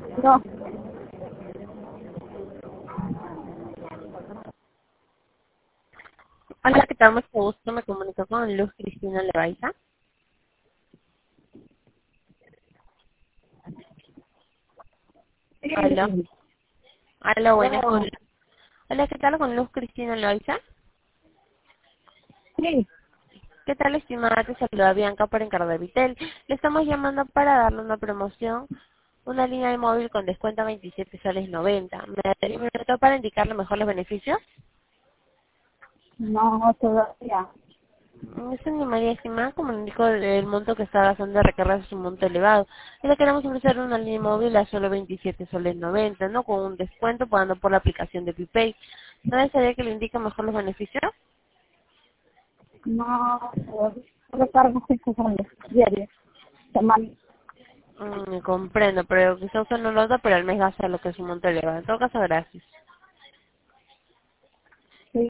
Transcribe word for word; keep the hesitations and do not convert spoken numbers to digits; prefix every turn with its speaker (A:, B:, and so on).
A: No,
B: Hola, ¿qué tal? Mucho gusto. Me comunico con Luz Cristina Levaiza. Hola.
A: sí,
B: Hola, buenas. Con...
A: no,
B: Hola, ¿qué tal? Con Luz Cristina Levaiza.
A: sí,
B: ¿Qué tal, estimada? Te saluda Bianca por encargo de Vitel. Le estamos llamando para darle una promoción, una línea de móvil con descuento a veintisiete soles noventa. ¿Me daría un minuto para indicarle mejor los beneficios?
A: no, todavía.
B: Es una María estimada, como le indico, el monto que está gastando de recargas es un monto elevado. Y le queremos ofrecer una línea móvil a solo veintisiete soles noventa, ¿no? Con un descuento pagando por la aplicación de Pipay. ¿No desearía que le indique mejor los beneficios?
A: No, todavía. Recargo cinco soles diarios, semana.
B: Mm, comprendo, pero quizá usted no lo da, pero al mes gasta lo que es un monto elevado. En todo caso, gracias.